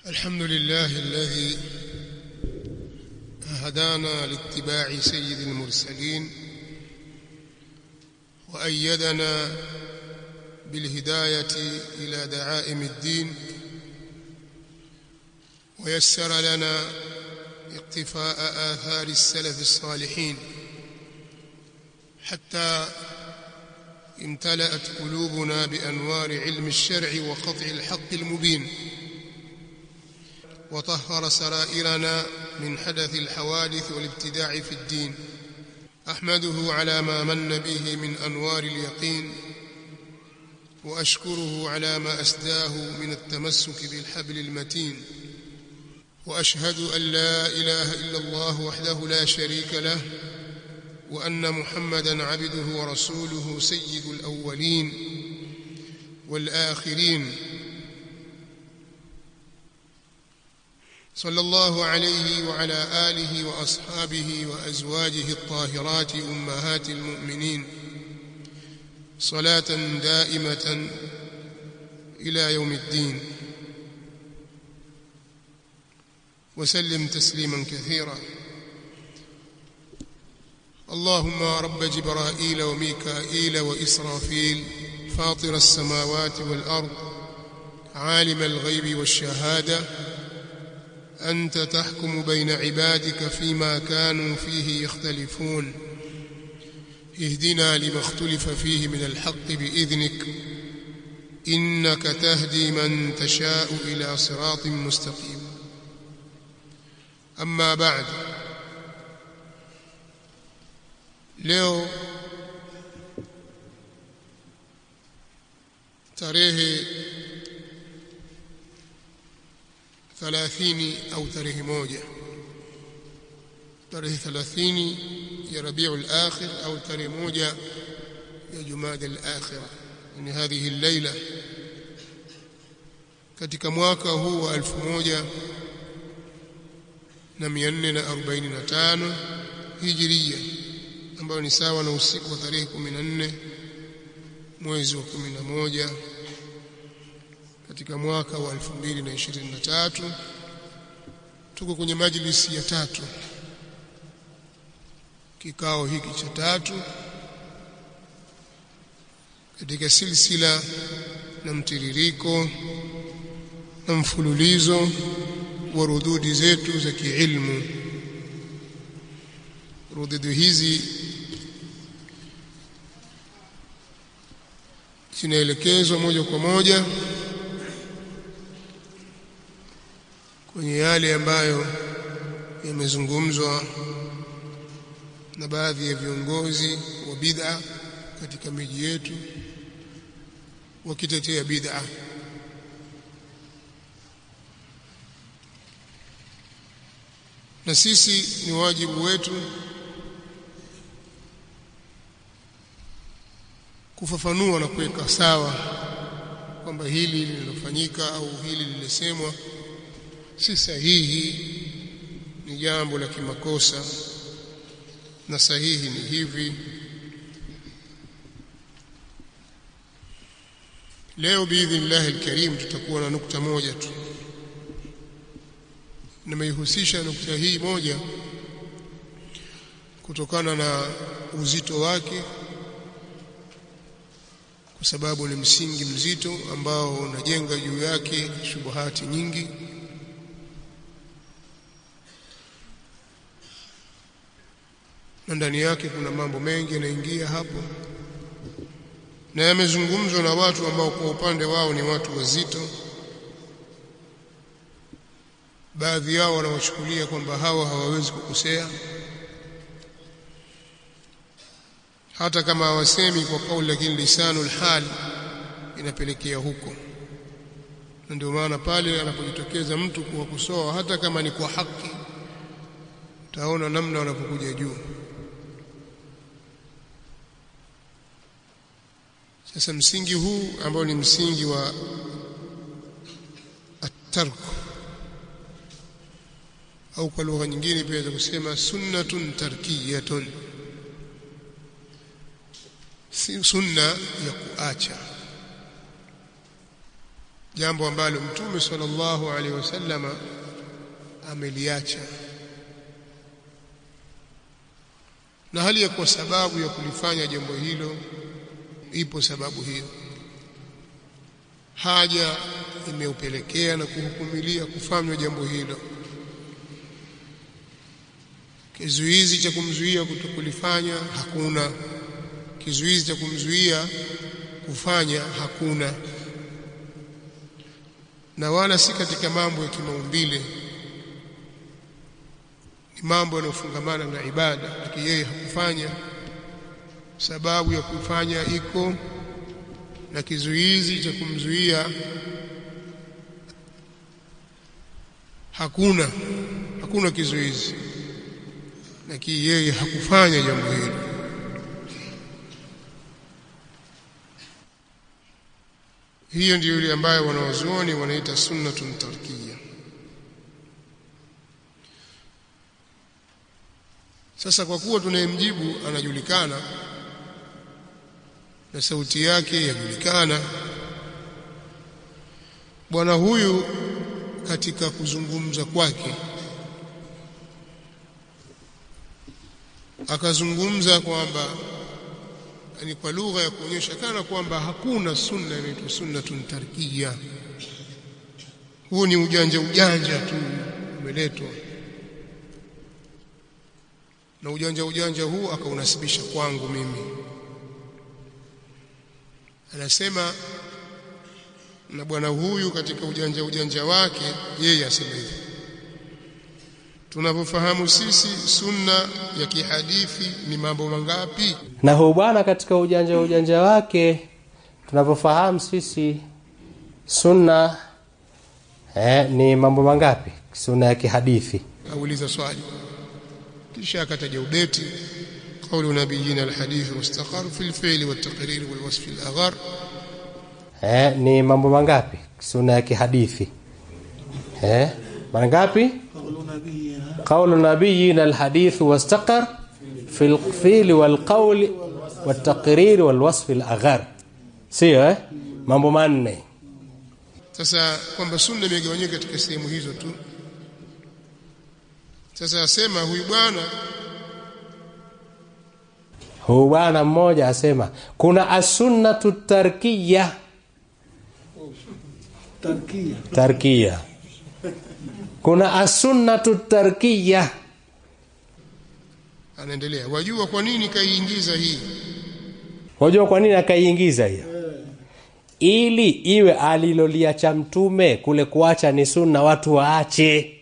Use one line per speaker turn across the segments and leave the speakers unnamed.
الحمد لله الذي هدانا لاتباع سيد المرسلين وأيدنا بالهداية إلى دعائم الدين ويسر لنا اقتفاء آثار السلف الصالحين حتى امتلأت قلوبنا بأنوار علم الشرع وقطع الحق المبين وطهر سرائرنا من حدث الحوادث والابتداع في الدين. أحمده على ما من به من أنوار اليقين وأشكره على ما أسداه من التمسك بالحبل المتين، وأشهد أن لا إله إلا الله وحده لا شريك له وأن محمدًا عبده ورسوله سيد الأولين والآخرين، صلى الله عليه وعلى آله وأصحابه وأزواجه الطاهرات أمهات المؤمنين صلاة دائمة إلى يوم الدين، وسلم تسليما كثيرا. اللهم رب جبرائيل وميكائيل وإسرافيل فاطر السماوات والأرض عالم الغيب والشهادة، أنت تحكم بين عبادك فيما كانوا فيه يختلفون، اهدنا لما اختلف فيه من الحق بإذنك، إنك تهدي من تشاء إلى صراط مستقيم. أما بعد، leo tarehe 30 au tarehe 1 tarehe 30 ya Rabiul Akhir au tarehe 1 ya Jumada al-Akhirah, ni hadhihi al-laila katika mwaka huu wa 1445 Hijria, ambayo ni sawa na usiku wa tarehe 14 mwezi wa 11 katika mwaka wa 2023. Tuko kwenye majlisi ya 3, kikao hiki cha 3 katika silsila na mtiririko na mfululizo wa rududi zetu za kiilmu. Rududi hizi zinaelekezwa moja kwa moja kwenye yale ambayo yamezungumzwa na baadhi ya viongozi wa bid'a katika miji yetu wakitetea bid'a. Na sisi ni wajibu wetu kufafanua na kuweka sawa kwamba hili lililofanyika au hili lilisemwa si sahihi, ni jambo la kimakosa, na sahihi ni hivi. Leo biidhnillah alkarim tutakuwa na nukta moja tu. Nimeihusisha nukta hii moja kutokana na uzito wake, kwa sababu ni msingi mzito ambao unajenga juu yake shubuhati nyingi, na ndani yake kuna mambo mengi yanaingia hapo, na yamezungumzwa na watu ambao kwa upande wao ni watu wazito. Baadhi yao wanawachukulia kwamba hawa hawawezi kukosea, hata kama hawasemi kwa kauli, lakini lisanul hal inapelekea huko. Na ndio maana pale anapojitokeza mtu kuwakosoa, hata kama ni kwa haki, utaona namna wanapokuja juu. Sasa msingi huu ambao ni msingi wa at-tark, au kwa lugha nyingine pia kusema sunnatun tarkiyatun, si sunna ya kuacha, jambo ambalo Mtume sallallahu alaihi wasallama ameliacha, na hali ya kwa sababu ya kulifanya jambo hilo ipo sababu hiyo, haja imeupelekea na kuhukumilia kufanywa jambo hilo. Kizuizi cha kumzuia kutokulifanya hakuna, kizuizi cha kumzuia kufanya hakuna, na wala si katika mambo ya kimaumbile, ni mambo yanayofungamana na ibada. Lakini yeye hakufanya, sababu ya kufanya iko, na kizuizi cha kumzuia hakuna kizuizi, lakini yeye hakufanya jambo hilo. Hiyo ndiyo ile ambayo wanawazuoni wanaita sunnatun tarkiyya. Sasa kwa kuwa tunayemjibu anajulikana na sauti yake yajulikana, bwana huyu katika kuzungumza kwake akazungumza kwamba, yani kwa lugha ya kuonyesha kana kwamba hakuna sunna inaitwa sunnatun tarkiyya. Huu ni ujanja tu umeletwa, na ujanja huu akaunasibisha kwangu mimi. Anasema, na bwana huyu katika ujanja wake yeye asema hivi: tunavyofahamu sisi sunna ya kihadithi ni mambo mangapi?
Na huyu bwana katika ujanja wake tunavyofahamu sisi sunna ni mambo mangapi? Sunna ya kihadithi.
Auliza swali kisha akataja ubeti: qawlu nabiyina alhadith mustaqar fi alfi'l waltaqrir walwasf alaghar.
Ni mambo mangapi sunna ya kihadithi? Mangapi? qawlu nabiyina alhadith mustaqar fi alfi'l walqawl waltaqrir walwasf alaghar. Sio mambo manne.
Sasa kwamba sunna imegawanyika katika sehemu hizo tu. Sasa asema huyu bwana
mmoja asema kuna as-sunnatu tarkiyya. Kuna as-sunnatu tarkiyya.
Anaendelea, wajua kwa nini kaiingiza hii?
Wajua kwa nini akaiingiza hiyo? Ili iwe aliloliacha mtume kule kuacha ni sunna, watu waache.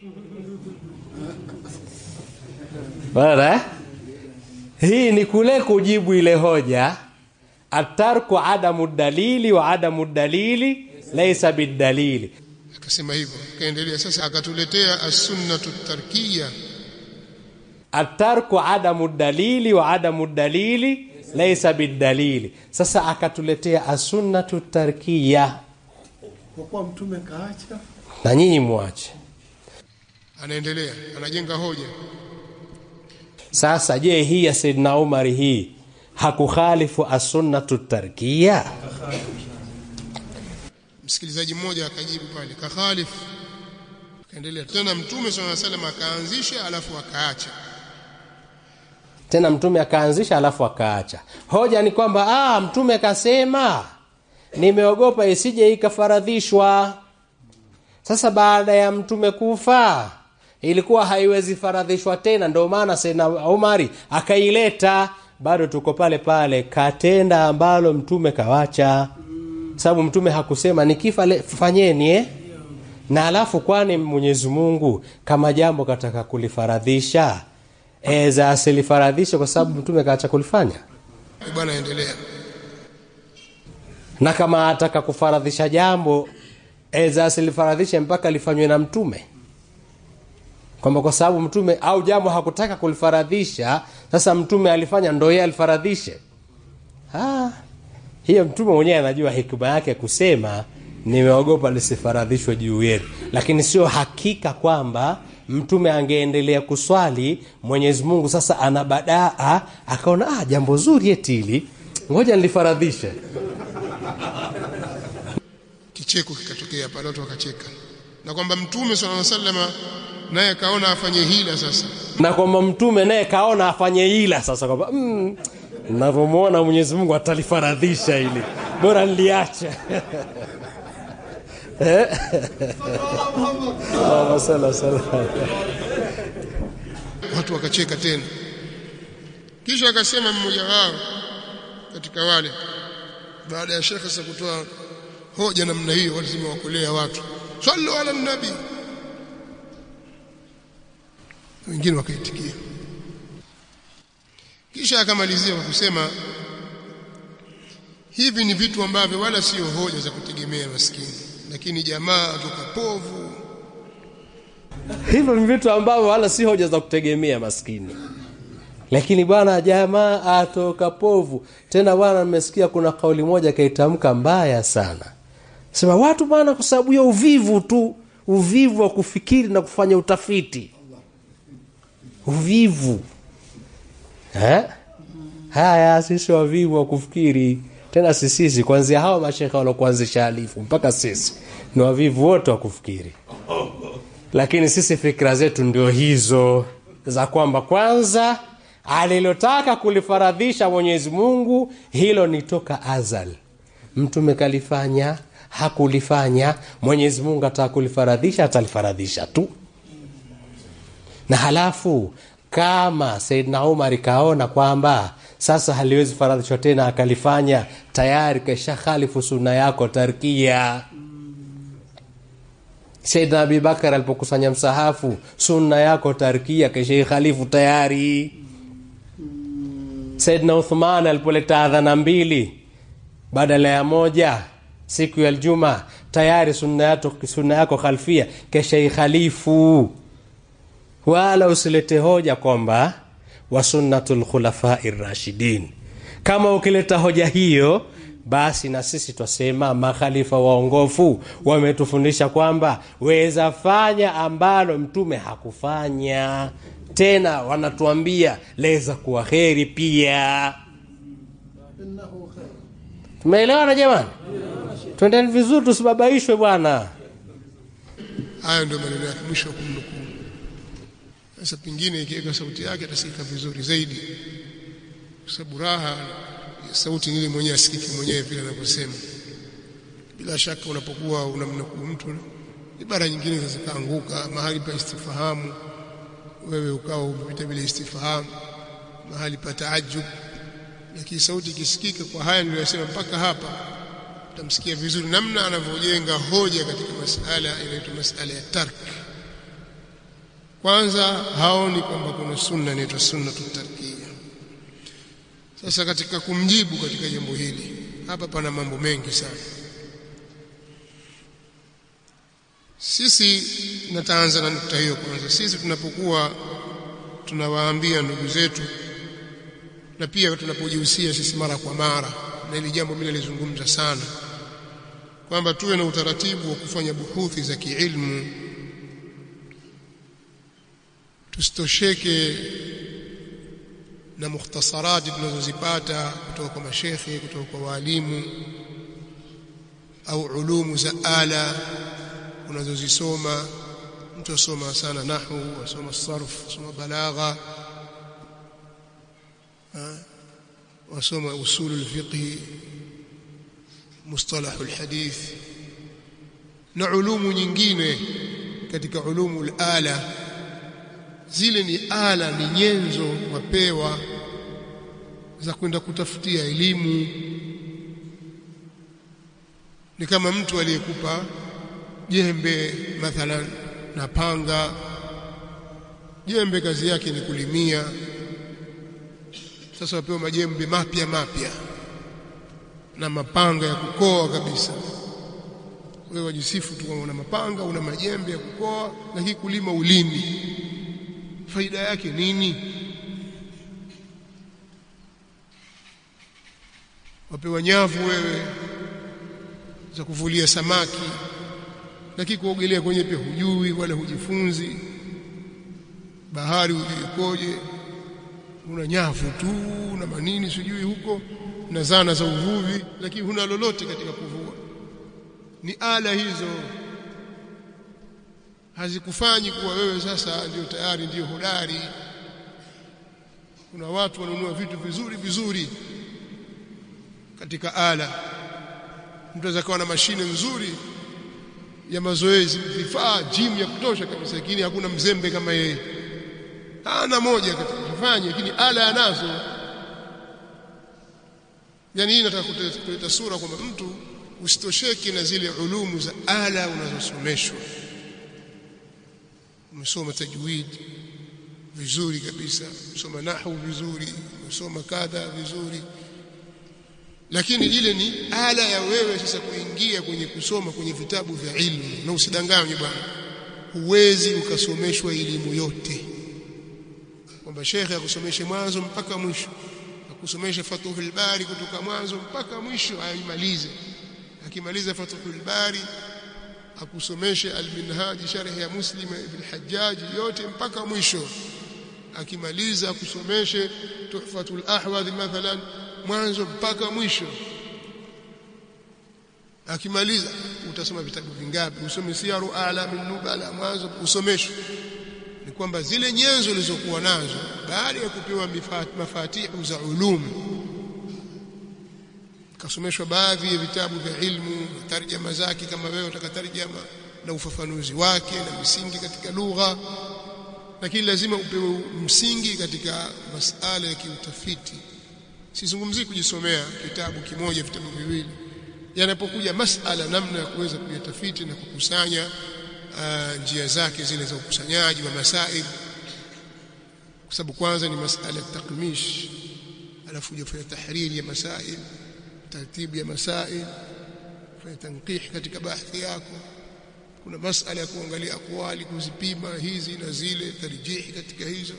Bora hii ni kule kujibu ile hoja atarku adamu dalili wa adamu dalili laysa bidalili.
Akasema hivyo, kaendelea sasa akatuletea as-sunnatu tarkiyya.
Atarku adamu dalili wa adamu dalili laysa bidalili. Sasa akatuletea as-sunnatu tarkiyya,
kwa kuwa mtume kaacha
na nyinyi muache.
Anaendelea, anajenga hoja.
Sasa je, hii ya Saidna Umar hii hakukhalifu as-sunnatu tarkiyya?
Msikilizaji mmoja akajibu pale, kakhalifu. Kaendelea tena, mtume sallallahu alaihi wasallam akaanzisha alafu akaacha.
Tena mtume akaanzisha alafu akaacha. Hoja ni kwamba mtume kasema nimeogopa isije ikafaradhishwa. Sasa baada ya mtume kufa ilikuwa haiwezi faradhishwa tena, ndio maana Saidna Umar akaileta. Bado tuko pale pale, katenda ambalo mtume kawacha. Sababu mtume hakusema nikifa fanyeni na alafu kwani Mwenyezi Mungu kama jambo kataka kulifaradhisha za asilifaradhisha kwa sababu mtume kaacha kulifanya?
Bwana endelea.
Na kama ataka kufaradhisha jambo za asilifaradhisha mpaka lifanywe na mtume, kwamba kwa sababu mtume au jambo hakutaka kulifaradhisha, sasa mtume alifanya ndio yeye alifaradhishe. Hiyo mtume mwenyewe anajua hikima yake kusema nimeogopa lisifaradhishwe juu yetu, lakini sio hakika kwamba mtume angeendelea kuswali Mwenyezi Mungu sasa anabadaa akaona jambo zuri etili ngoja nilifaradhishe.
kicheko kikatokea pale, watu wakacheka, na kwamba Mtume sallallahu alaihi wasallam naye kaona afanye hila sasa,
na kwamba Mtume naye kaona afanye hila sasa, kwamba ninavyomuona Mwenyezi Mungu atalifaradhisha ili bora niliacha.
Watu wakacheka tena. Kisha akasema mmoja wao katika wale, baada ya shekhe sasa kutoa hoja namna hiyo, lazima wakolea watu, sallu ala nabi, wengine wakaitikia. Kisha akamalizia kwa kusema hivi ni vitu ambavyo wala sio hoja za kutegemea maskini, lakini jamaa tukapovu.
Hivyo ni vitu ambavyo wala si hoja za kutegemea maskini, lakini bwana jamaa atoka povu. Tena bwana, nimesikia kuna kauli moja kaitamka mbaya sana, sema watu bwana, kwa sababu ya uvivu tu, uvivu wa kufikiri na kufanya utafiti, uvivu. Haya, sisi wavivu wa kufikiri. Tena sisi kuanzia hao mashekhe walokuanzisha alifu mpaka sisi ni wavivu wote wa kufikiri. Lakini sisi fikra zetu ndio hizo za kwamba kwanza alilotaka kulifaradhisha Mwenyezi Mungu hilo ni toka azal. Mtume kalifanya, hakulifanya, Mwenyezi Mungu atakulifaradhisha, atalifaradhisha tu. Na halafu kama Saidna Umar kaona kwamba sasa haliwezi faradhishwa tena akalifanya, tayari kesha khalifu sunna yako tarkia. Saidna Abi Bakar alipokusanya msahafu, sunna yako tarkia kesha khalifu tayari. Saidna Uthman alipoleta adhana 2 badala ya 1 siku ya Ijumaa, tayari sunna yako khalfia kesha khalifu. Wala usilete hoja kwamba wa sunnatul khulafa'ir rashidin. Kama ukileta hoja hiyo, basi na sisi twasema makhalifa waongofu wametufundisha kwamba weza fanya ambalo Mtume hakufanya, tena wanatuambia leza kuwa kheri pia. Tumeelewana jamani? Twendeni vizuri, tusibabaishwe bwana.
Hayo ndio maneno ya mwisho kumnukuu. Sasa pingine ikiweka sauti yake atasikika vizuri zaidi, kwa sababu raha sauti ile mwenyewe asikike mwenyewe vile anavyosema. Bila shaka unapokuwa unamnukuu mtu, ibara nyingine zikaanguka mahali pa istifahamu, wewe ukawa umepita bila istifahamu, mahali pa taajub, lakini sauti ikisikika kwa haya niliyosema mpaka hapa, utamsikia vizuri namna anavyojenga hoja katika masala inaitwa masala ya tark. Kwanza haoni kwamba kuna sunna inaitwa sunnatu tarkia. Sasa katika kumjibu katika jambo hili, hapa pana mambo mengi sana. Sisi nataanza na nukta hiyo kwanza. Sisi tunapokuwa tunawaambia ndugu zetu, na pia tunapojihusia sisi mara kwa mara, na hili jambo mimi nalizungumza sana, kwamba tuwe na utaratibu wa kufanya buhuthi za kiilmu. Tusitosheke na mukhtasarati tunazozipata kutoka kwa mashekhe, kutoka kwa walimu, au ulumu za ala unazozisoma. Mtu asoma sana nahwu, asoma sarf, asoma balagha, asoma usulul fiqh, mustalahul hadith na ulumu nyingine katika ulumul ala. Zile ni ala, ni nyenzo wapewa za kwenda kutafutia elimu. Ni kama mtu aliyekupa jembe mathalan na panga. Jembe kazi yake ni kulimia, sasa wapewa majembe mapya na mapanga ya kukoa kabisa. Wewe wajisifu tu kwamba una mapanga, una majembe ya kukoa, lakini kulima ulimi, faida yake nini? Wapewa nyavu wewe za kuvulia samaki, lakini kuogelea kwenye pia hujui wala hujifunzi, bahari hujui koje, una nyavu tu na manini sijui huko na zana za uvuvi, lakini huna lolote katika kuvua. ni ala hizo, hazikufanyi kuwa wewe sasa ndio tayari ndio hodari. Kuna watu wanunua vitu vizuri vizuri katika ala. Mtu anaweza kuwa na mashine nzuri ya mazoezi, vifaa gym ya kutosha kabisa, lakini hakuna mzembe kama yeye. Ana moja katika kufanya, lakini ala anazo. Yani hii nataka kuleta sura kwamba mtu usitosheke na zile ulumu za ala unazosomeshwa. Umesoma tajwid vizuri kabisa, umesoma nahwu vizuri, umesoma kadha vizuri, lakini ile ni ala ya wewe sasa kuingia kwenye kusoma kwenye vitabu vya ilmu. Na usidanganywe bwana, huwezi ukasomeshwa elimu yote, kwamba shekhe akusomeshe mwanzo mpaka mwisho, akusomeshe Fathul Bari kutoka mwanzo mpaka mwisho aimalize. Akimaliza Fathul Bari akusomeshe Al-Minhaj sharh ya Muslim ibn Hajjaj yote mpaka mwisho. Akimaliza akusomeshe Tuhfatul Ahwadh mathalan mwanzo mpaka mwisho. Akimaliza utasoma vitabu vingapi? Usome Siyaru A'lamin Nubala mwanzo usomeshwe. Ni kwamba zile nyenzo ulizokuwa nazo baada ya kupewa mafatihu za ulumu, kasomeshwa baadhi ya vitabu vya ilmu, tarjama zake kama wewe utakatarjama na ufafanuzi wake na misingi katika lugha, lakini lazima upewe msingi katika masala ya kiutafiti. Sizungumzii kujisomea kitabu kimoja vitabu viwili. Yanapokuja masala namna ya kuweza kuyatafiti na kukusanya njia zake zile za ukusanyaji wa masail, kwa sababu kwanza ni masala ya takmish, alafu ujafanya tahriri ya masail, taratibu ya masail, fanya tanqih katika bahthi yako. Kuna masala ya kuangalia aqwali, kuzipima hizi na zile, tarjihi katika hizo.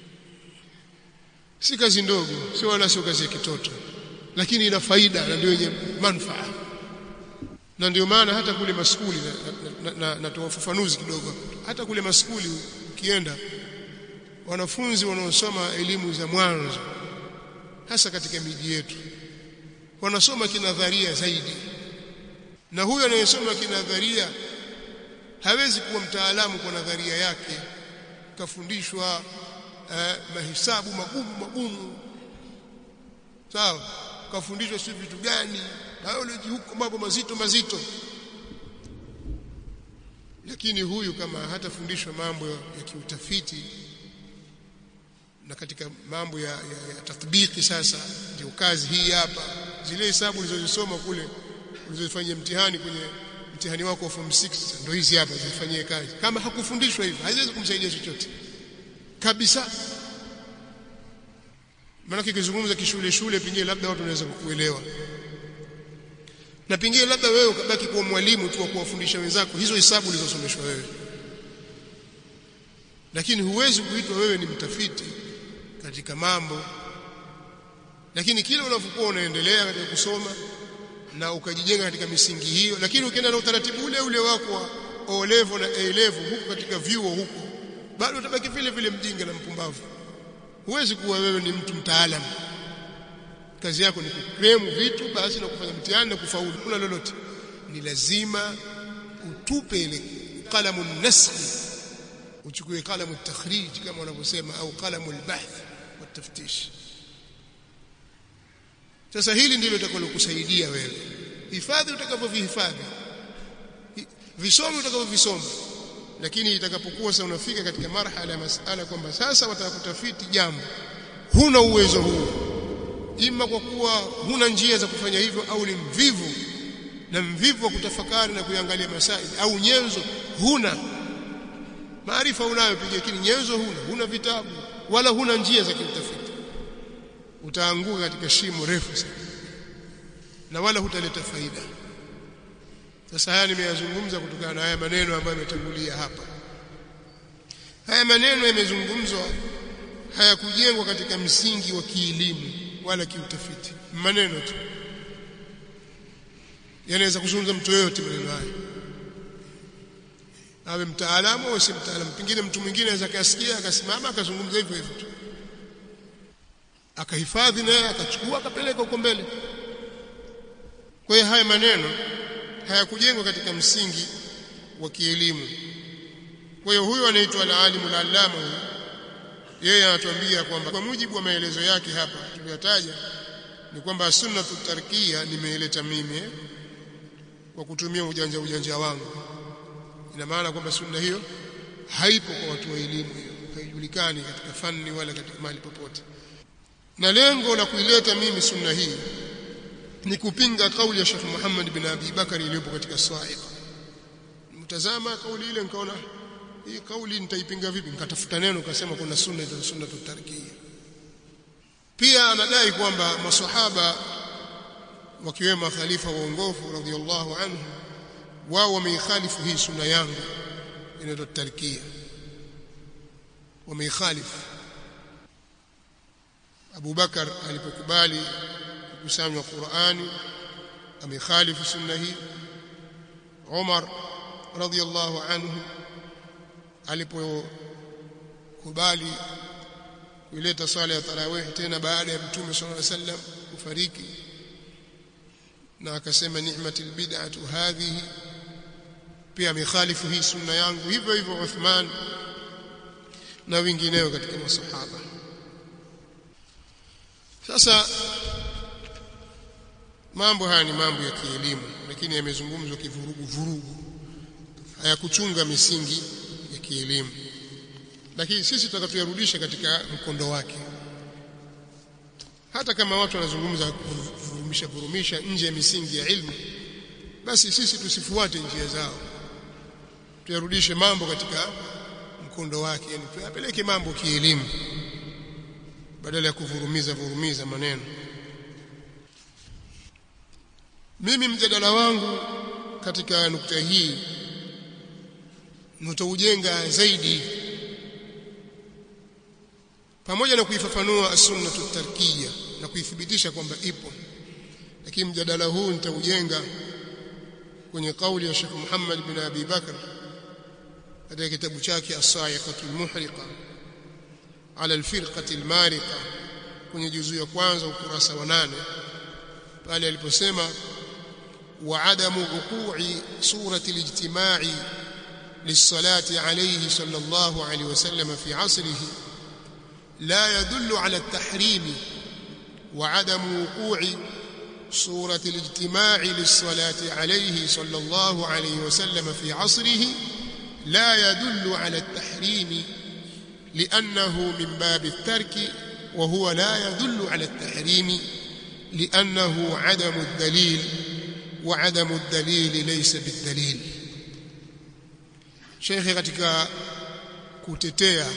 Si kazi ndogo, sio wala sio kazi ya kitoto, lakini ina faida na ndio yenye manufaa. Na ndio maana hata kule maskuli natoa ufafanuzi kidogo. Hata kule maskuli ukienda, wanafunzi wanaosoma elimu za mwanzo hasa katika miji yetu wanasoma kinadharia zaidi, na huyo anayesoma kinadharia hawezi kuwa mtaalamu kwa nadharia yake. Kafundishwa mahesabu magumu sawa, kafundishwa si vitu gani, biology huko mambo mazito, lakini huyu kama hatafundishwa mambo ya kiutafiti na katika mambo ya tatbiki, sasa ndio kazi hii hapa. Zile hesabu ulizozisoma kule ulizofanyia mtihani kwenye mtihani wako wa form 6 ndio hizi hapa zifanyie kazi. Kama hakufundishwa hivyo haiwezi kumsaidia chochote kabisa. Maana kikizungumza kishule pengine labda watu wanaweza kukuelewa, na pengine labda wewe ukabaki kuwa mwalimu tu wa kuwafundisha wenzako hizo hesabu ulizosomeshwa wewe, lakini huwezi kuitwa wewe ni mtafiti katika mambo. Lakini kile unapokuwa unaendelea katika kusoma na ukajijenga katika misingi hiyo, lakini ukienda na utaratibu ule wako wa O level na A level huko katika vyuo huko, bado utabaki vile vile mjinga na mpumbavu. Huwezi kuwa wewe ni mtu mtaalamu. Kazi yako ni kukremu vitu basi na kufanya mtihani na kufaulu. Kuna lolote, ni lazima utupe ile kalamu nasli, uchukue kalamu takhrij kama wanavyosema, au kalamu albahth wa taftish. Sasa hili ndilo litakalokusaidia wewe. Hifadhi utakapovihifadhi, visome utakavyovisoma, lakini itakapokuwa sasa unafika katika marhala ya masala kwamba sasa watakutafiti jambo, huna uwezo huo, ima kwa kuwa huna njia za kufanya hivyo, au ni mvivu wa kutafakari na kuangalia masaili, au nyenzo huna. Maarifa unayo pia, lakini nyenzo huna vitabu wala huna njia za kutafiti, utaanguka katika shimo refu sana na wala hutaleta faida. Sasa haya nimeyazungumza kutokana na haya maneno ambayo yametangulia hapa. Haya maneno yamezungumzwa, hayakujengwa katika msingi wa kielimu wala kiutafiti. Maneno tu yanaweza kuzungumza mtu yoyote maneno haya, awe mtaalamu au si mtaalamu. Pengine mtu mwingine anaweza kasikia akasimama akazungumza hivyo hivyo tu, akahifadhi naye akachukua akapeleka huko mbele. Kwa hiyo haya maneno hayakujengwa katika msingi wa kielimu. Kwa hiyo huyo anaitwa al-alimul allama, yeye anatuambia kwamba kwa mujibu wa maelezo yake hapa tuliyotaja ni kwamba sunnatu tarkia nimeileta mimi kwa kutumia ujanja wangu. Ina maana kwamba sunna hiyo haipo kwa watu wa elimu, hiyo haijulikani katika fani wala katika mahali popote. Na lengo la kuileta mimi sunna hii ni kupinga kauli ya Sheikh Muhammad bin Abi Bakari iliyopo katika Sa'iqa. Mtazama kauli ile nikaona hii kauli nitaipinga vipi, nikatafuta neno nikasema kuna sunna ita sunnatu tarkia. Pia anadai kwamba maswahaba wakiwemo khalifa waongofu radhiyallahu anhu wao wameikhalifu hii sunna yangu inaitwa tarkia, wameikhalifu. Abu Bakar alipokubali kukusanywa Qur'ani ameikhalifu sunna hii. Umar radhiyallahu anhu alipokubali kuileta swala ya tarawih tena baada ya Mtume sallallahu alaihi wasallam kufariki, na akasema ni'matul bid'atu hadhihi, pia amekhalifu hii sunna yangu. Hivyo hivyo Uthman na wengineo katika masahaba. Sasa mambo haya ni mambo ya kielimu, lakini yamezungumzwa kivurugu, hayakuchunga misingi ya kielimu. Lakini sisi tutakatuyarudisha katika mkondo wake. Hata kama watu wanazungumza vurumisha nje ya misingi ya ilmu, basi sisi tusifuate njia zao, tuyarudishe mambo katika mkondo wake, yani tuyapeleke mambo kielimu badala ya kuvurumiza maneno. Mimi mjadala wangu katika nukta hii nitaujenga zaidi pamoja na kuifafanua as-sunnatu tarkiya na kuithibitisha kwamba ipo, lakini mjadala huu nitaujenga kwenye kauli ya Sheikh Muhammad bin Abi Bakr katika kitabu chake As-Sa'iqatu al-Muhriqa ala al-Firqati al-Mariqa kwenye juzu ya kwanza ukurasa wa 8, pale aliposema wa adamu wuqu'i surati al-ijtima'i lis-salati alayhi sallallahu alayhi wasallam fi 'asrihi لا يدل على التحريم، وعدم وقوع صورة الاجتماع للصلاة عليه صلى الله عليه وسلم في عصره لا يدل على التحريم لأنه من باب الترك، وهو لا يدل على التحريم لأنه عدم الدليل، وعدم الدليل ليس بالدليل. شيخي katika kutetea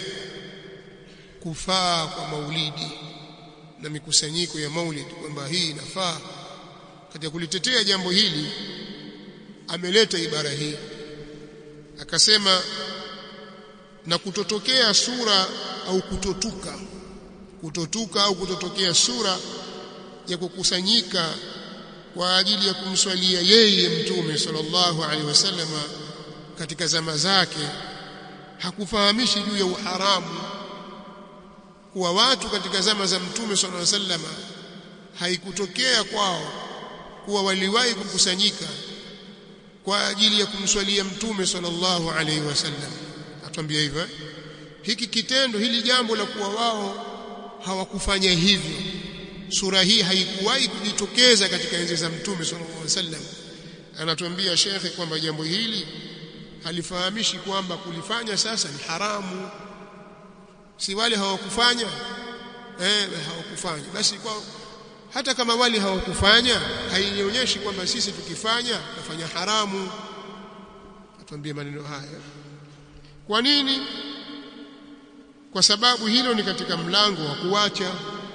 kufaa kwa maulidi na mikusanyiko ya maulid kwamba hii inafaa, katika kulitetea jambo hili ameleta ibara hii, akasema na kutotokea sura au kutotuka au kutotokea sura ya kukusanyika kwa ajili ya kumswalia yeye Mtume sallallahu alaihi wasallam katika zama zake hakufahamishi juu ya uharamu kuwa watu katika zama za Mtume sallallahu alaihi wasallam haikutokea kwao kuwa waliwahi kukusanyika kwa ajili ya kumswalia Mtume sallallahu alaihi wasallam. Atuambia hivyo, hiki kitendo, hili jambo la kuwa wao hawakufanya hivyo, sura hii haikuwahi kujitokeza katika enzi za Mtume sallallahu alaihi wasallam. Anatuambia shekhe kwamba jambo hili halifahamishi kwamba kulifanya sasa ni haramu. Si wale hawakufanya, hawakufanya, basi kwa hata kama wale hawakufanya haionyeshi kwamba sisi tukifanya tufanya haramu. Atuambie maneno haya. Kwa nini? Kwa sababu hilo ni katika mlango wa kuacha,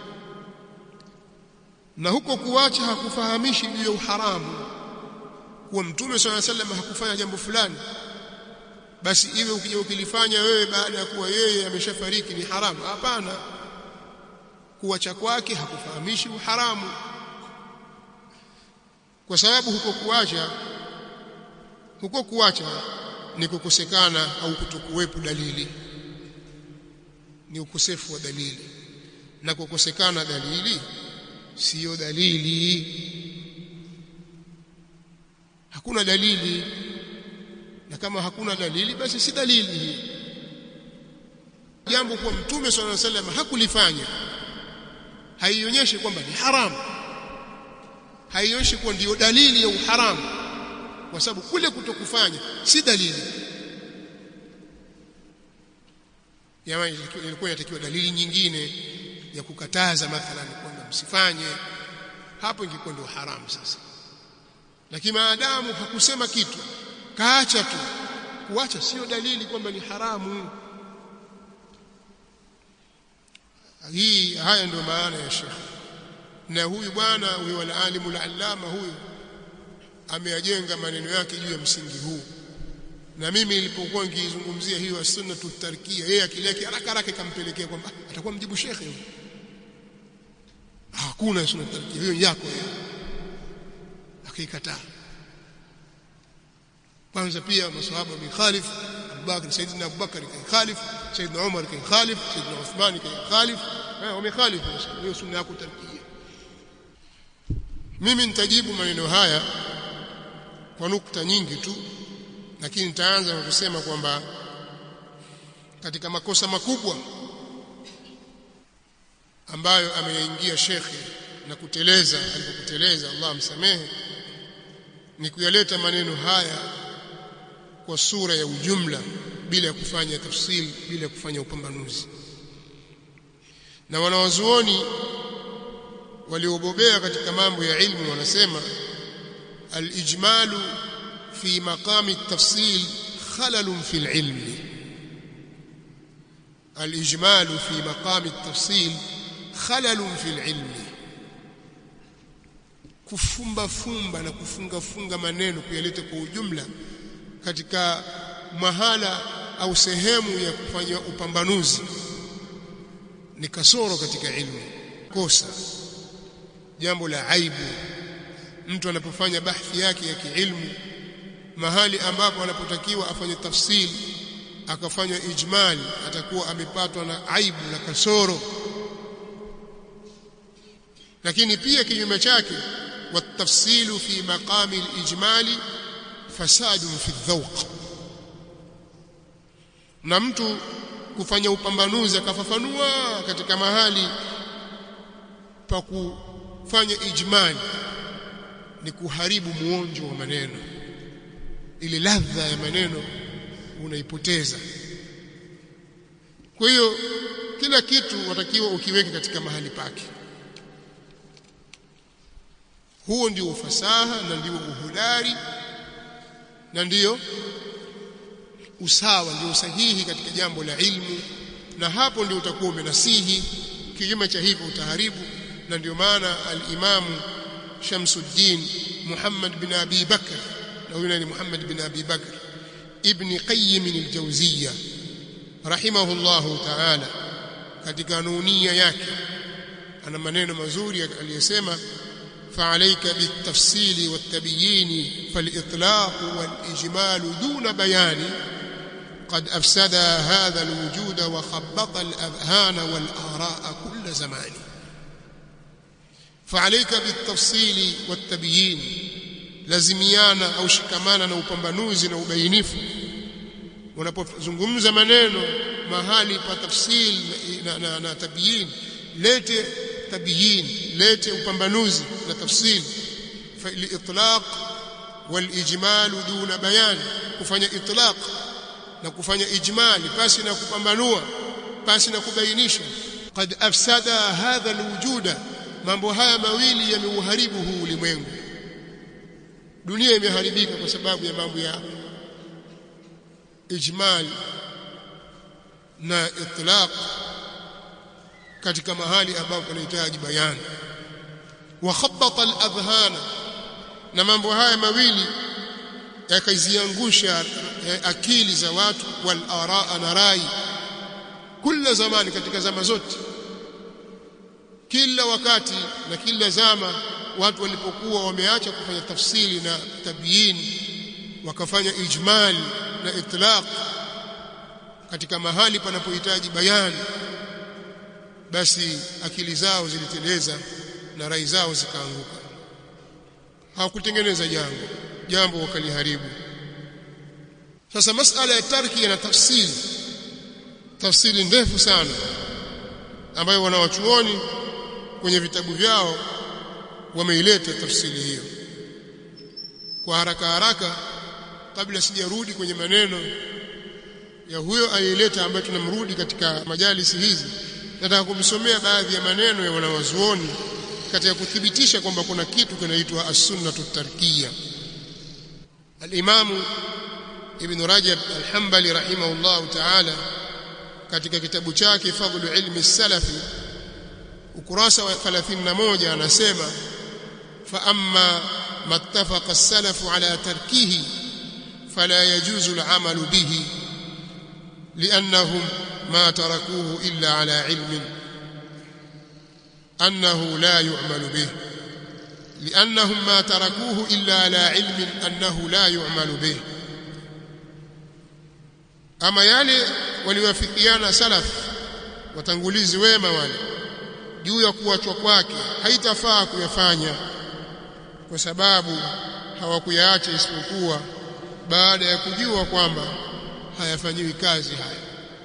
na huko kuacha hakufahamishi juu ya uharamu kuwa Mtume sallallahu alaihi wasallam hakufanya jambo fulani, basi iwe ukija ukilifanya wewe baada ya kuwa yeye ameshafariki ni haramu. Hapana, kuacha kwake hakufahamishi uharamu, kwa sababu huko kuacha ni kukosekana au kutokuwepo dalili, ni ukosefu wa dalili, na kukosekana dalili siyo dalili. hakuna dalili, na kama hakuna dalili basi si dalili hii. Jambo kwa Mtume sallallahu alaihi wasallam hakulifanya haionyeshi kwamba ni haramu, haionyeshi kuwa ndio dalili ya uharamu, kwa sababu kule kutokufanya si dalili. Yaani ilikuwa inatakiwa dalili nyingine ya kukataza, mathalan kwamba msifanye, hapo ingekuwa ndio haramu sasa. Lakini maadamu hakusema kitu, kaacha tu, kuacha sio dalili kwamba ni haramu. Haya ndio maana ya Sheikh. Na huyu bwana huyu al-alimul allama huyu ameyajenga maneno yake juu ya msingi huu. Na mimi nilipokuwa nikizungumzia hiyo sunnatu tarkia, yeye akili yake haraka haraka ikampelekea kwamba atakuwa mjibu Sheikh huyo. Hakuna sunnatu tarkia, hiyo yako hiyo. Akikataa. Kwanza pia maswahaba wamekhalif, Abubakar, Sayyidina Abubakar khalif, Sayyidina Umar khalif, Sayyidina Uthman khalif, wamekhalif hiyo sunna yako tarkia. Mimi nitajibu maneno haya kwa nukta nyingi tu, lakini nitaanza kwa kusema kwamba katika makosa makubwa ambayo ameyaingia shekhe na kuteleza, alipokuteleza Allah amsamehe, ni kuyaleta maneno haya kwa sura ya ujumla bila ya kufanya tafsiri, bila ya kufanya upambanuzi. Na wanawazuoni waliobobea katika mambo ya ilmu wanasema al-ijmalu fi maqami at-tafsil khalalun fi al-ilm. Al-ijmalu fi maqami at-tafsil khalalun fi al-ilm. Kufumba fumba na kufunga funga maneno kuyaleta kwa ujumla katika mahala au sehemu ya kufanya upambanuzi ni kasoro katika ilmu, kosa, jambo la aibu. Mtu anapofanya bahthi yake ya kiilmu mahali ambapo anapotakiwa afanye tafsiri akafanya ijmali, atakuwa amepatwa na aibu na kasoro. Lakini pia kinyume chake, watafsilu fi maqami al-ijmali fasadun fi dhawq. Na mtu kufanya upambanuzi akafafanua katika mahali pa kufanya ijmali ni kuharibu muonjo wa maneno, ile ladha ya maneno unaipoteza. Kwa hiyo kila kitu watakiwa ukiweke katika mahali pake. Huo ndio ufasaha na ndio uhodari na ndio usawa, ndio usahihi katika jambo la ilmu, na hapo ndio utakuwa umenasihi. Kinyume cha hivyo utaharibu. Na ndio maana al-Imamu Shamsuddin Muhammad bin Abi Bakr, na huyu ni Muhammad bin Abi Bakr ibn Qayyim al-Jawziyya rahimahullahu ta'ala, katika nunia yake ana maneno mazuri aliyosema: فعليك بالتفصيل والتبيين فالإطلاق والإجمال دون بيان قد أفسد هذا الوجود وخبط الأذهان والآراء كل زمان. فعليك بالتفصيل والتبيين، لازميانا أو شكمانا أو pambanuzi na ubainifu. Unapozungumza maneno mahali pa tafsil na tabiyin, lete tabiyin, lete upambanuzi na tafsil. Fa al-itlaq wal-ijmal duna bayan, kufanya itlaq na kufanya ijmali pasi na kupambanua, pasi na kubainisha, qad afsada hadha al-wujuda, mambo haya mawili yameuharibu huu ulimwengu. Dunia imeharibika kwa sababu ya mambo ya ijmal na itlaq katika mahali ambapo panahitaji bayani. Wa khabbata al-adhhana, na mambo haya mawili yakaiziangusha akili za watu, wal araa, na rai, kila zamani, katika zama zote, kila wakati na kila zama. Watu walipokuwa wameacha kufanya tafsili na tabiyin, wakafanya ijmali na itlaq katika mahali panapohitaji bayani, basi akili zao ziliteleza na rai zao zikaanguka. Hawakutengeneza jambo. jambo wakaliharibu. Sasa masala ya tarki yana tafsiri ndefu sana ambayo wanawachuoni kwenye vitabu vyao wameileta tafsiri hiyo. Kwa haraka kabla sijarudi kwenye maneno ya huyo aliyeleta ambaye tunamrudi katika majalisi hizi, nataka kumsomea baadhi ya maneno ya wanawazuoni katika kuthibitisha kwamba kuna kitu kinaitwa as-sunnatu tarkiyya. Al-Imam Ibn Rajab al-Hanbali rahimahullah ta'ala katika kitabu chake Fadhlu Ilmi Salafi ukurasa wa 31 anasema fa amma mattafaqa as-salafu ala tarkihi fala yajuzu al-amalu bihi li'annahum ma tarakuhu illa ala ilmin annahu la yu'malu bihi li'annahum ma tarakuhu illa ala ilmin annahu la yu'malu bihi. Ama yale waliwafikiana salaf watangulizi wema wale juu ya kuachwa kwake haitafaa kuyafanya kwa sababu hawakuyaacha isipokuwa baada ya kujua kwamba hayafanyiwi kazi haya.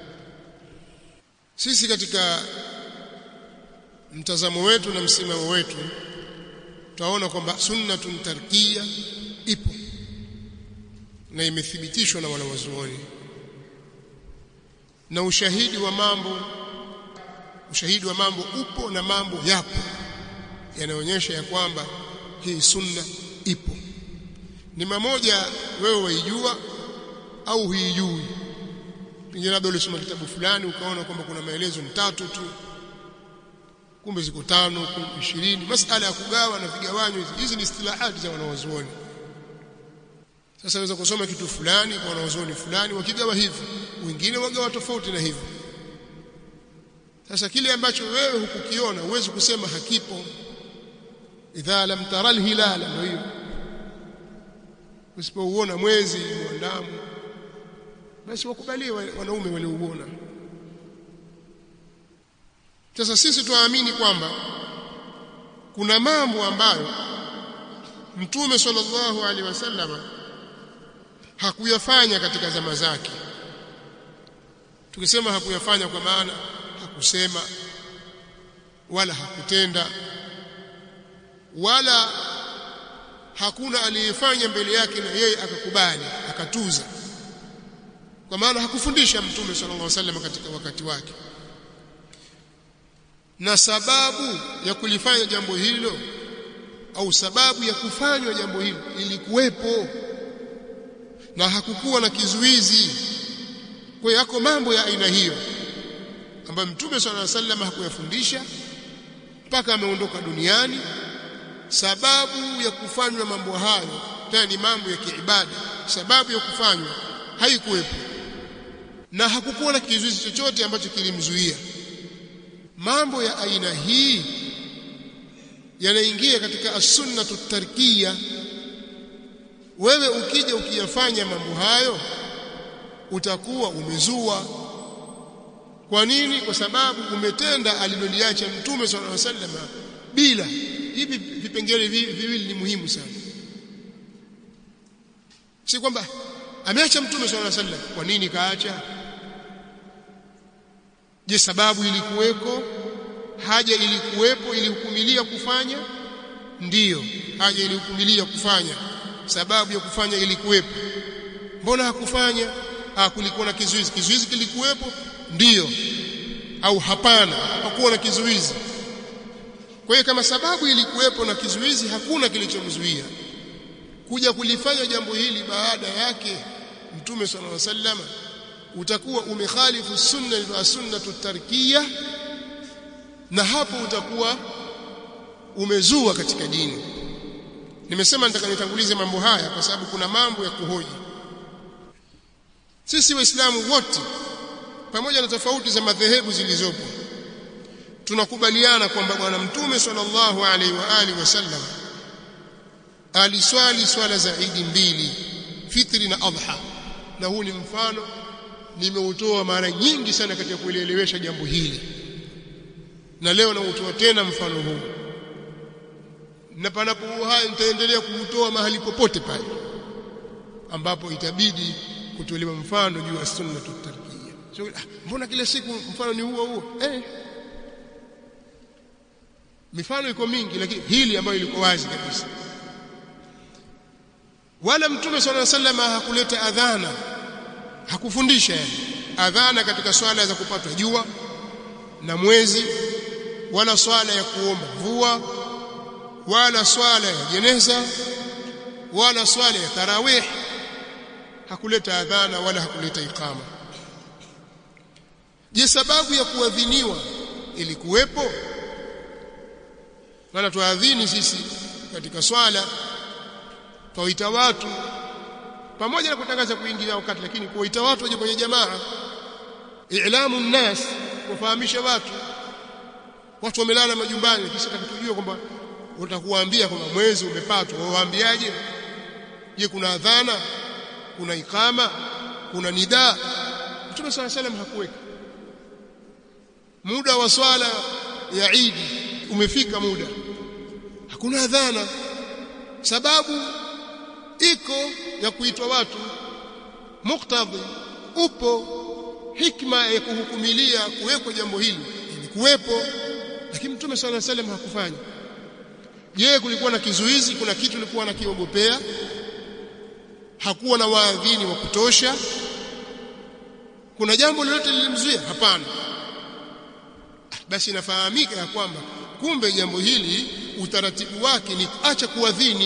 Sisi katika mtazamo wetu na msimamo wetu tutaona kwamba sunnatun tarkiyya ipo na imethibitishwa na wanawazuoni, na ushahidi wa mambo upo na mambo yapo yanaonyesha ya kwamba hii sunna ipo. Ni mamoja wewe waijua au huijui. Pengine labda ulisoma kitabu fulani ukaona kwamba kuna maelezo ni 3 tu, kumbe ziko 5, 20. Masala ya kugawa na vigawanyo hizi ni istilahati za wanawazuoni. Sasa unaweza kusoma kitu fulani kwa wanawazuoni fulani wakigawa hivi, wengine wagawa tofauti na hivi. Sasa kile ambacho wewe hukukiona huwezi kusema hakipo. Idha lam tara al-hilala, ndio hiyo. Usipouona mwezi muandamo basi wakubaliwa wanaume waliouona. Sasa sisi tuamini kwamba kuna mambo ambayo Mtume sallallahu alaihi wasallam hakuyafanya katika zama zake. Tukisema hakuyafanya kwa maana hakusema wala hakutenda wala hakuna aliyefanya mbele yake na yeye akakubali akatuza, kwa maana hakufundisha Mtume sallallahu alaihi wasallam katika wakati wake. Na sababu ya kulifanya jambo hilo au sababu ya kufanywa jambo hilo ilikuwepo na hakukuwa na kizuizi. Kwa hiyo yako mambo ya aina hiyo ambayo Mtume sallallahu alaihi wasallam hakuyafundisha mpaka ameondoka duniani. Sababu ya kufanywa mambo hayo tena ni mambo ya kiibada, sababu ya kufanywa haikuwepo na hakukuwa na kizuizi chochote ambacho kilimzuia. Mambo ya aina hii yanaingia katika as-sunnatu tarkiyya. Wewe ukija ukiyafanya mambo hayo utakuwa umezua. Kwa nini? Kwa sababu umetenda aliloliacha Mtume sallallahu alaihi wasallam bila. Hivi vipengele viwili ni muhimu sana. Si kwamba ameacha Mtume sallallahu alaihi wasallam, kwa nini kaacha? Je, sababu ilikuweko? Haja ilikuwepo ilihukumilia kufanya? Ndiyo, haja ilihukumilia kufanya. Sababu ya kufanya ilikuwepo. Mbona hakufanya? Kulikuwa na kizuizi. Kizuizi kilikuwepo? Ndiyo au hapana? Hakuwa na kizuizi. Kwa hiyo kama sababu ilikuwepo na kizuizi, hakuna kilichomzuia kuja kulifanya jambo hili baada yake Mtume sallallahu alaihi wasallam, utakuwa umekhalifu sunna na sunnatu tarkiyya, na hapo utakuwa umezua katika dini. Nimesema nataka nitangulize mambo haya kwa sababu kuna mambo ya kuhoji. Sisi Waislamu wote pamoja na tofauti za madhehebu zilizopo tunakubaliana kwamba bwana Mtume sallallahu alaihi wa alihi wasallam aliswali swala za Eid 2, fitri na adha. Na huu ni mfano nimeutoa mara nyingi sana katika kuelewesha jambo hili, na leo nautoa tena mfano huu, na panapo haya nitaendelea kuutoa mahali popote pale. ambapo itabidi kutolewa mfano juu ya sunna tutarkia. Sio mbona kila siku mfano ni huo mifano iko mingi, lakini hili ambayo liko wazi kabisa. Wala Mtume sallallahu alaihi wasallam hakuleta adhana, hakufundisha adhana katika swala za kupatwa jua na mwezi, wala swala ya kuomba mvua, wala swala ya jeneza, wala swala ya tarawih. Hakuleta adhana wala hakuleta iqama. Je, sababu ya kuadhiniwa ilikuwepo? Maana tuadhini sisi katika swala, twaita watu pamoja na kutangaza kuingia wakati, lakini kuwaita watu waje kwenye jamaa, i'lamu nnas, kufahamisha watu wamelala majumbani, kisha tukijua kwamba utakuambia kwamba mwezi umepatwa, waambiaje? Je, kuna adhana, kuna ikama, kuna nida? Mtume صلى الله عليه وسلم hakuweka. Muda wa swala ya Eid umefika, muda hakuna adhana. Sababu iko ya kuitwa watu, muktadhi upo, hikma ya kuhukumilia kuweko jambo hili ilikuwepo, lakini Mtume صلى الله عليه وسلم hakufanya. Je, kulikuwa na kizuizi? Kuna kitu kilikuwa nakiogopea? Hakuwa na waadhini wa kutosha? Kuna jambo lolote lilimzuia? Hapana. Basi inafahamika ya kwamba kumbe jambo hili utaratibu wake ni acha kuadhini.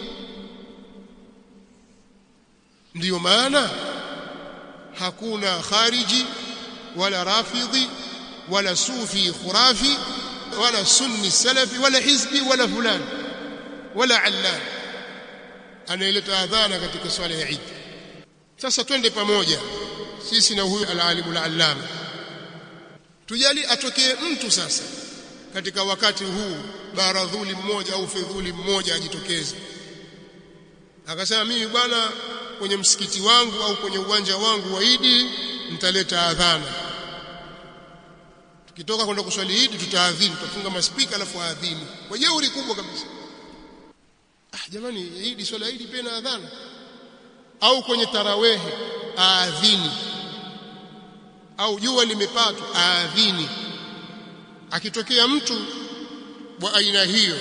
Ndiyo maana hakuna khariji wala rafidhi wala sufi khurafi wala sunni salafi wala hizbi wala fulani wala allan anaileta adhana katika swala ya Eid. Sasa twende pamoja sisi na huyu al-alimu al-allama, tujali atokee mtu sasa katika wakati huu baradhuli mmoja au fedhuli mmoja ajitokeze akasema, mimi bwana kwenye msikiti wangu au kwenye uwanja wangu wa Eid nitaleta adhana, tukitoka kwenda kuswali Eid tutaadhini, tutafunga maspika alafu aadhini kwa jeuri kubwa kabisa. Jamani, Eid swala Eid pena adhana? Au kwenye tarawih aadhini, au jua limepatwa aadhini. Akitokea mtu wa aina hiyo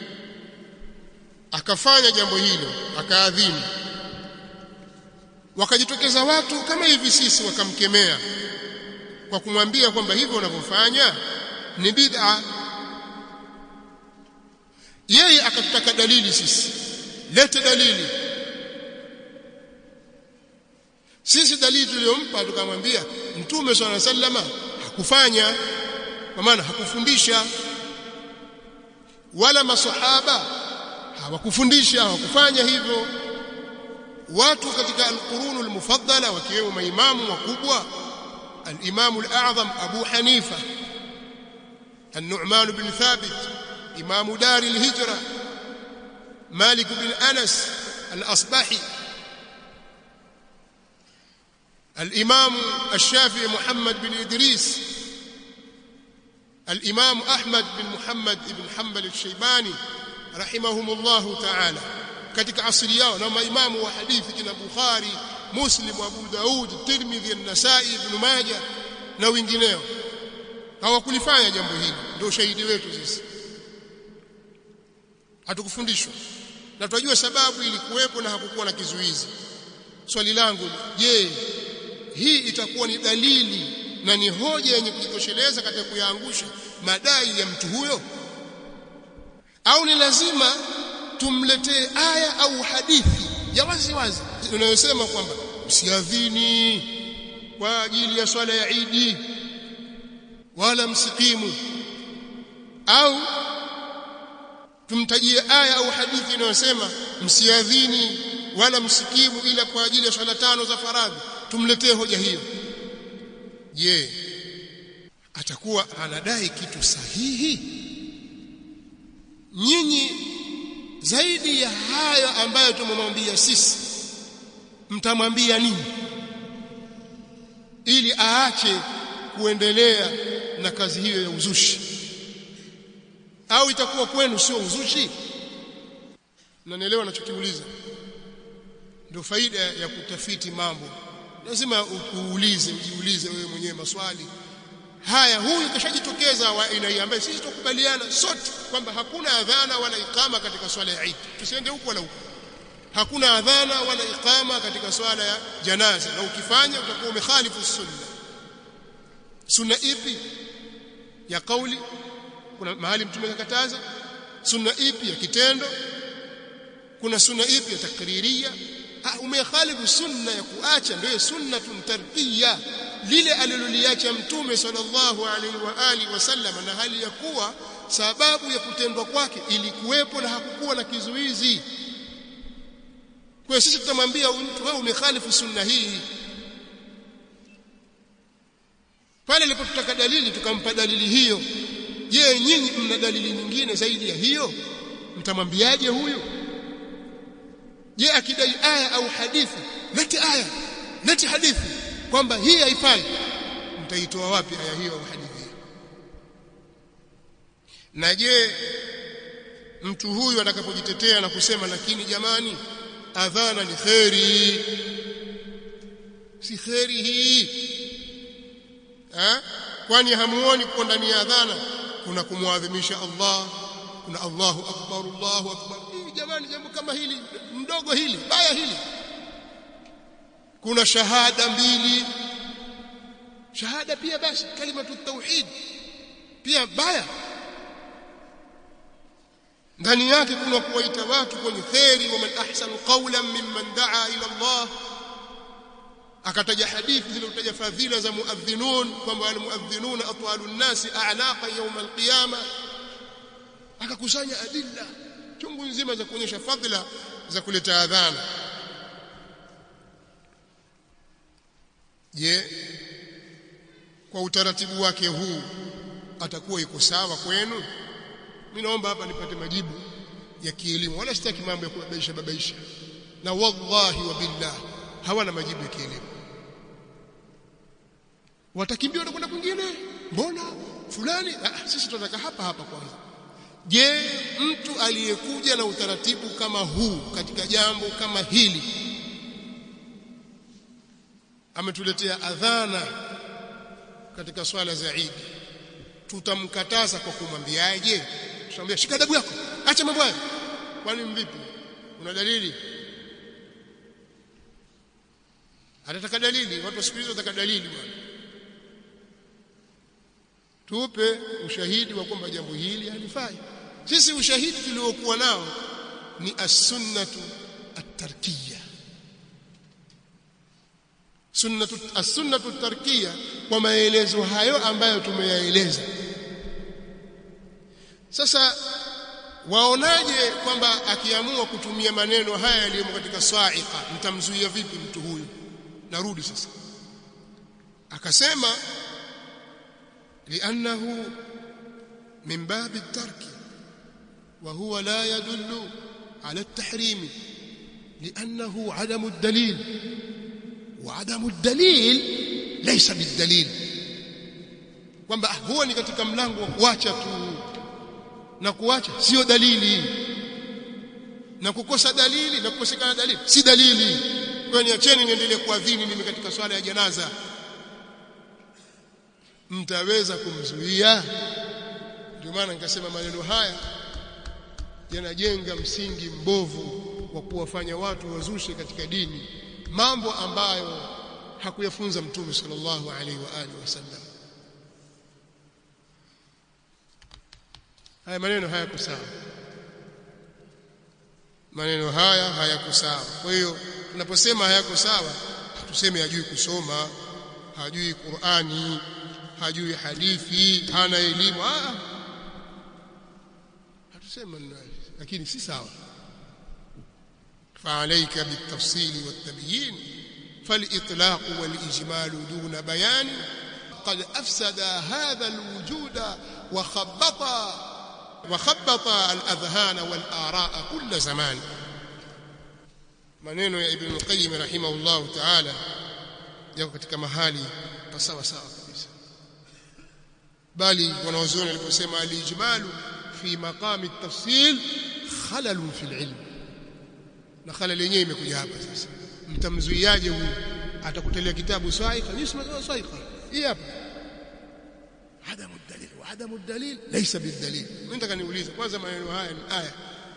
akafanya jambo hilo akaadhini, wakajitokeza watu kama hivi sisi wakamkemea kwa kumwambia kwamba hivyo unavyofanya ni bid'a, yeye akataka dalili, sisi lete dalili. Sisi dalili tuliyompa tukamwambia Mtume swalla sallama hakufanya, kwa maana hakufundisha, wala masahaba hawakufundisha, hawakufanya hivyo. Watu katika al-qurun al-mufaddala wakiwemo maimamu wakubwa, al-Imam al-A'zam Abu Hanifa, An-Nu'man bin Thabit Imam Dar al-Hijra, Malik bin Anas al-Asbahi, الإمام الشافعي محمد بن إدريس، الإمام أحمد بن محمد بن حنبل الشيباني رحمهم الله تعالى katika asili yao, na maimamu wa hadithi kina Bukhari, Muslim, Abu Daud, Tirmidhi, An-Nasa'i, Ibn Majah na wengineo hawakulifanya jambo hili. Ndio shahidi wetu sisi, hatukufundishwa na tunajua sababu ilikuwepo na hakukuwa na kizuizi. Swali langu, je, hii itakuwa ni dalili na ni hoja yenye kujitosheleza katika kuyaangusha madai ya mtu huyo, au ni lazima tumletee aya au hadithi ya wazi wazi inayosema kwamba msiadhini kwa ajili ya swala ya Eid wala msikimu, au tumtajie aya au hadithi inayosema msiadhini wala msikimu ila kwa ajili ya swala 5 za faradhi? Tumletee hoja hiyo. Je, atakuwa anadai kitu sahihi? Nyinyi zaidi ya hayo ambayo tumemwambia sisi, mtamwambia nini ili aache kuendelea na kazi hiyo ya uzushi? Au itakuwa kwenu sio uzushi? Mnanielewa ninachokiuliza? ndio faida ya kutafiti mambo. Lazima ujiulize wewe mwenyewe maswali haya. Huyu kashajitokeza wa aina hii ambaye sisi tukubaliana sote kwamba hakuna adhana wala ikama katika swala ya Eid, tusiende huko wala huko. Hakuna adhana wala ikama katika swala ya janaza, na ukifanya utakuwa umekhalifu sunna. Sunna ipi? Ya kauli, kuna mahali mtume akakataza. Sunna ipi? Ya kitendo. Kuna sunna ipi? Ya takriria. Umekhalifu sunna ya kuacha, ndio sunnatun tarkiya, lile aliloliacha mtume sallallahu alaihi wa alihi wasallam, na hali ya kuwa sababu ya kutendwa kwake ilikuwepo na hakukuwa na kizuizi. Kwa sisi tutamwambia mtu wewe umekhalifu sunna hii. Pale alipotaka dalili tukampa dalili hiyo. Je, nyinyi mna dalili nyingine zaidi ya hiyo? Mtamwambiaje huyu? Je, akidai aya au hadithi, leti aya, leti hadithi kwamba hii haifai, mtaitoa wapi aya hiyo au hadithi hiyo? Na je, mtu huyu atakapojitetea na kusema lakini jamani adhana ni khairi, si khairi hii, kwani hamuoni kwa ndani ya adhana kuna kumwadhimisha Allah, kuna Allahu akbar, Allahu akbar? Jamani, jambo kama hili mdogo, hili baya, hili kuna shahada mbili, shahada pia basi, kalimatu tauhid pia baya. Ndani yake kuna kuwaita watu kwenye khairi, wa man ahsanu qawlan mimman daa ila Allah. Akataja hadithi zilizotaja fadhila za muadhdhinun, kwamba almuadhdhinuna atwalun nasi a'laqa yawm alqiyama. Akakusanya adilla chungu nzima za kuonyesha fadhila za kuleta adhana. Je, kwa utaratibu wake huu atakuwa iko sawa kwenu? Mimi naomba hapa nipate majibu ya kielimu, wala sitaki mambo ya kubabaisha, na wallahi wa billah hawana majibu ya kielimu. Watakimbia na kwenda kwingine, mbona fulani? Sisi tunataka hapa hapa kwanza. Je, mtu aliyekuja na utaratibu kama huu katika jambo kama hili, ametuletea adhana katika swala za Eid, tutamkataza kwa kumwambiaje? Tutamwambia shika adabu yako, acha mambo haya? Kwani mvipi? Una dalili? Anataka dalili. Watu siku hizo wataka dalili bwana. Tupe ushahidi wa kwamba jambo hili halifai. Sisi ushahidi tuliokuwa nao ni as-sunnatu at-tarkiyya. As-sunnatu at-tarkiyya, kwa maelezo hayo ambayo tumeyaeleza. Sasa waonaje kwamba akiamua kutumia maneno haya yaliyomo katika sa'iqa, mtamzuia vipi mtu huyu? Narudi sasa, akasema li'annahu min babi at-tarki wa huwa la yadullu ala at-tahrim, li'annahu 'adamu ad-dalil, wa 'adamu ad-dalil laysa bid-dalil, kwamba huwa ni katika mlango wa kuacha tu, na kuacha sio dalili, na kukosa dalili na kukosekana dalili si dalili. Kwa niacheni niendelee kuadhini mimi katika swala ya janaza. Mtaweza kumzuia? Ndio maana nikasema maneno haya yanajenga msingi mbovu wa kuwafanya watu wazushe katika dini mambo ambayo hakuyafunza Mtume sallallahu alaihi wa alihi wasallam. Haya maneno hayako sawa, maneno haya hayako sawa. Kwa hiyo tunaposema hayako sawa, tuseme hajui kusoma, hajui Qur'ani, hajui hadithi, hana elimu. Hatusema nini, lakini si sawa. فعليك بالتفصيل والتبيين فالإطلاق والإجمال دون بيان قد أفسد هذا الوجود وخبط الأذهان والآراء كل زمان. maneno ya Ibn al-Qayyim rahimahullah ta'ala yako katika mahali pasawa sawa kabisa, bali wanawazuoni waliposema al-ijmalu fi maqami at-tafsil khalalun fi al-ilm, na khalal yenyewe imekuja hapa sasa. mtamzuiaje huyu? Atakutelea kitabu saika, nisma saika hii hapa, عدم الدليل ليس بالدليل. mimi nataka niulize kwanza, maneno haya ni aya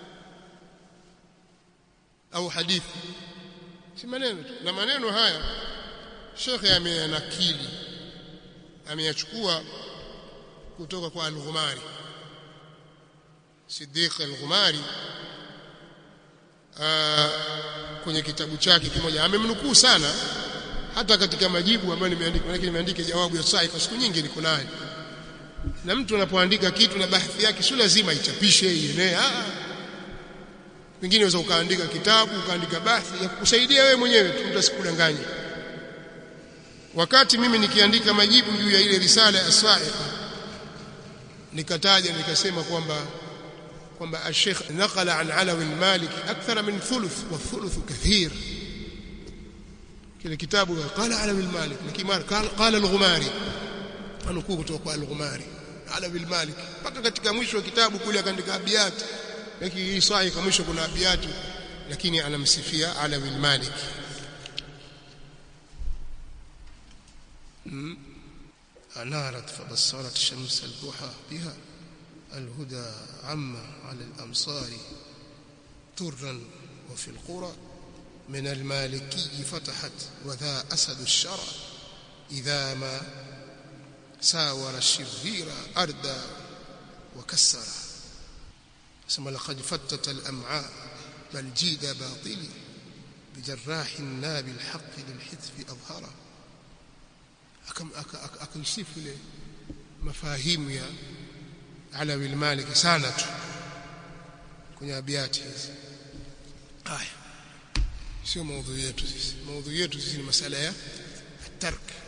au hadithi? Si maneno tu. Na maneno haya Sheikh amenakili, ameyachukua kutoka kwa Al-Ghumari, Siddiq Al-Ghumari, kwenye kitabu chake kimoja. Amemnukuu sana hata katika majibu ambayo nimeandika, lakini nimeandika jawabu ya sahifa, siku nyingi niko nayo. Na mtu anapoandika kitu na bahthi yake sio lazima ichapishe ienee. Wengine unaweza ukaandika kitabu, ukaandika bahthi ya kukusaidia wewe mwenyewe tu, mtu asikudanganye. Wakati mimi nikiandika majibu juu ya ile risala ya sahifa, nikataja nikasema kwamba al-Sheikh naqala an Alawi al-Maliki akthara min thuluth, wa thuluth kathir. kile kitabu qala Alawi al-Malik, lakini qala al-Ghumari, anukuu kutoka kwa al-Ghumari Alawi al-Malik, mpaka katika mwisho wa kitabu kule akaandika abiyat, lakini hii sahihi kama mwisho kuna abiyat, lakini anamsifia Alawi al-Malik. أنارت فبصرت شمس الضحى بها الهدى عم على الأمصار طرا وفي القرى من المالكي فتحت وذا أسد الشرع إذا ما ساور الشرير أردى وكسر. ثم لقد فتت الأمعاء بل جيد باطل بجراح الناب الحق للحذف أظهره. akisifu ile mafahimu ya Alawi al-Malik sana tu kwenye abiyati hizi. Haya sio maudhui yetu sisi. Maudhui yetu sisi ni masala ya tark,